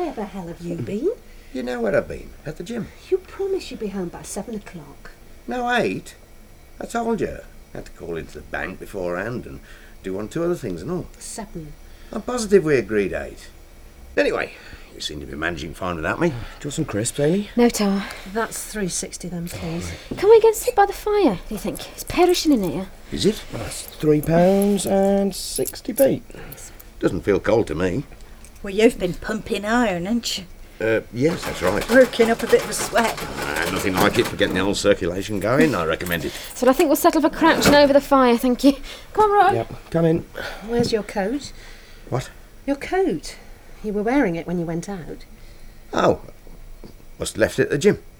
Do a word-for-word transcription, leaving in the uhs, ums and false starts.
Where the hell have you been? You know where I've been, at the gym. You promised you'd be home by seven o'clock. No, eight. I told you. I had to call into the bank beforehand and do one or two other things and all. Seven. I'm positive we agreed eight. Anyway, you seem to be managing fine without me. Do you want some crisps, Amy? No, Tar. That's three sixty then, please. Can we go and sit by the fire, do you think? It's perishing in here. Is it? That's three pounds and sixty p. Doesn't feel cold to me. Well, you've been pumping iron, haven't you? Uh, yes, that's right. Working up a bit of a sweat. Uh, nothing like it for getting the old circulation going. I recommend it. So I think we'll settle for crouching over the fire, thank you. Come on, Roy. Yep, come in. Where's your coat? What? Your coat. You were wearing it when you went out. Oh, must have left it at the gym.